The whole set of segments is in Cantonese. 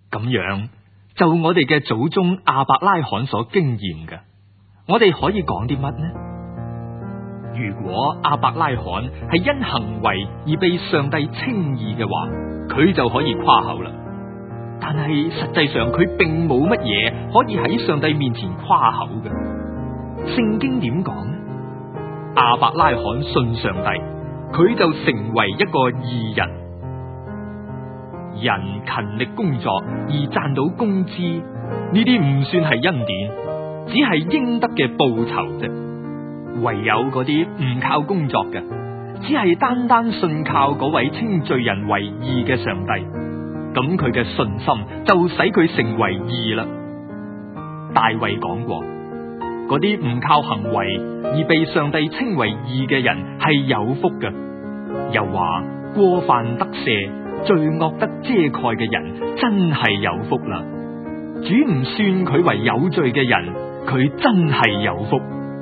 咁樣就我哋嘅祖宗亞伯拉罕所經驗嘅，我哋可以講啲乜呢？如果亞伯拉罕係因行為而被上帝稱義嘅話，佢就可以誇口啦。但係實際上佢並冇乜嘢可以喺上帝面前誇口嘅。聖經點講呢？亞伯拉罕信上帝，佢就成為一個義人。人勤力工作而賺到工資，呢啲唔算係恩典，只係應得嘅報酬啫。唯有嗰啲唔靠工作嘅，只係單單信靠嗰位稱罪人為義嘅上帝，咁佢嘅信心就使佢成為義啦。大衛講過，嗰啲唔靠行為而被上帝稱為義嘅人係有福嘅，又話過犯得赦、罪惡得遮蓋嘅人真係有福啦。主唔算佢為有罪嘅人，佢真係有福。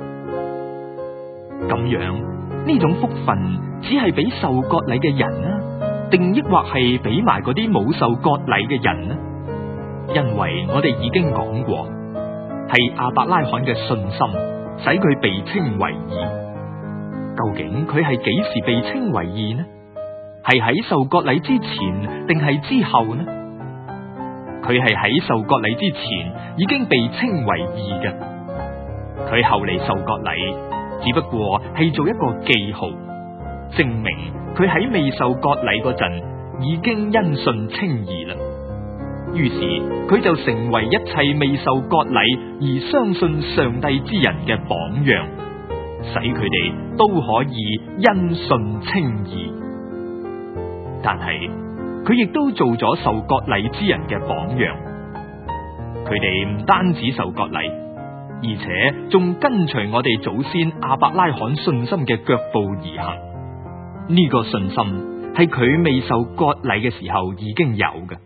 咁樣呢種福分只係俾受割禮嘅人啊，定抑或係俾埋嗰啲冇受割禮嘅人呢？因為我哋已經講過，係亞伯拉罕嘅信心使佢被稱為義。究竟佢係幾時被稱為義呢？係喺受割禮之前定係之後呢？佢係喺受割禮之前已經被稱為義嘅，佢後嚟受割禮只不過係做一個記號，證明佢喺未受割禮嗰陣已經因信稱義啦。於是佢就成為一切未受割禮而相信上帝之人嘅榜樣，使佢哋都可以因信稱義。但係佢亦都做咗受割禮之人嘅榜樣，佢哋唔單止受割禮，而且仲跟隨我哋祖先亞伯拉罕信心嘅腳步而行。呢個信心係佢未受割禮嘅時候已經有嘅。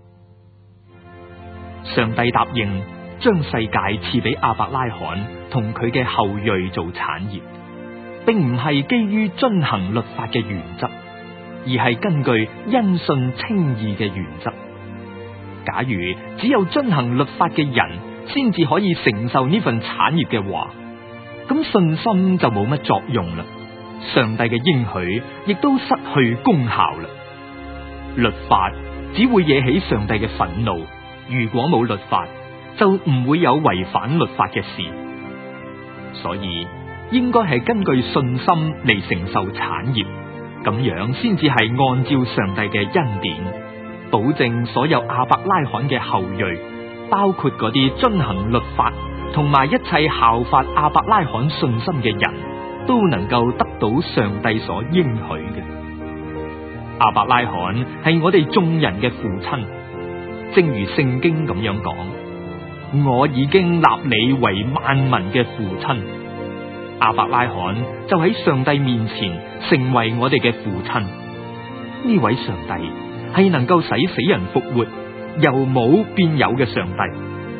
上帝答應將世界賜俾亞伯拉罕同佢嘅後裔做產業，並唔係基於遵行律法嘅原則，而係根據因信稱義嘅原則。假如只有遵行律法嘅人先至可以承受呢份產業嘅話，咁信心就冇乜作用啦。上帝嘅應許亦都失去功效啦。律法只會惹起上帝嘅憤怒，如果冇律法，就唔會有違反律法嘅事。所以應該係根據信心嚟承受產業，咁樣先至係按照上帝嘅恩典，保證所有亞伯拉罕嘅後裔，包括嗰啲遵行律法同埋一切效法亞伯拉罕信心嘅人，都能夠得到上帝所應許嘅。亞伯拉罕係我哋眾人嘅父親，正如聖經咁樣講，我已經立你為萬民嘅父親。亞伯拉罕就喺上帝面前成為我哋嘅父親。呢位上帝係能夠使死人復活，由冇變有嘅上帝。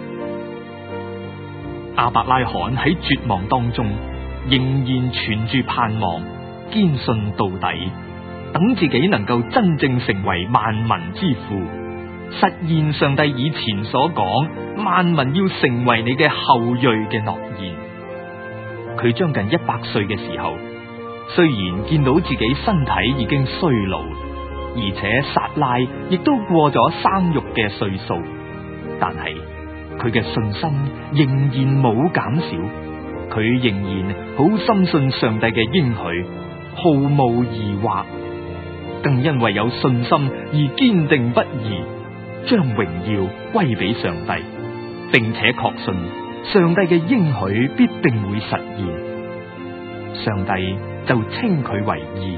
亞伯拉罕喺絕望當中仍然存住盼望，堅信到底，等自己能夠真正成為萬民之父，實現上帝以前所講萬民要成為你嘅後裔嘅諾言。佢將近100歲嘅時候，雖然見到自己身體已經衰老，而且撒拉亦都過咗生育嘅歲數，但係佢嘅信心仍然冇減少，佢仍然好深信上帝嘅應許，毫無疑惑，更因為有信心而堅定不移，將榮耀歸俾上帝，並且確信上帝嘅應許必定會實現，上帝就稱佢為義。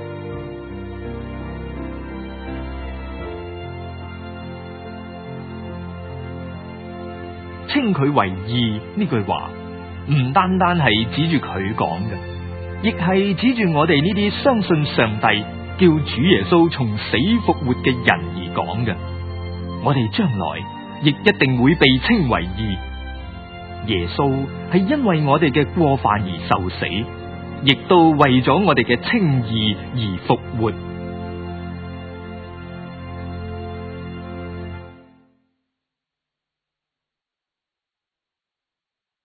稱佢為義呢句話，唔單單係指住佢講嘅，亦係指住我哋呢啲相信上帝叫主耶穌從死復活嘅人而講嘅。我哋將來亦一定會被稱為義。耶穌係因為我哋嘅過犯而受死，亦都為咗我哋嘅稱義而復活。